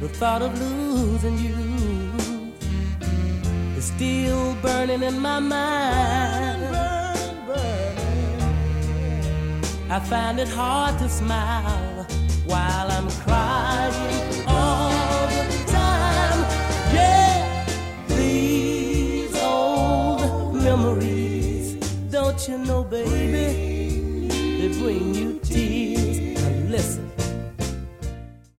The thought of losing you is still burning in my mind. I find it hard to smile while I'm crying all the time. Yeah, these old memories, don't you know, baby, they bring you tears. Now listen.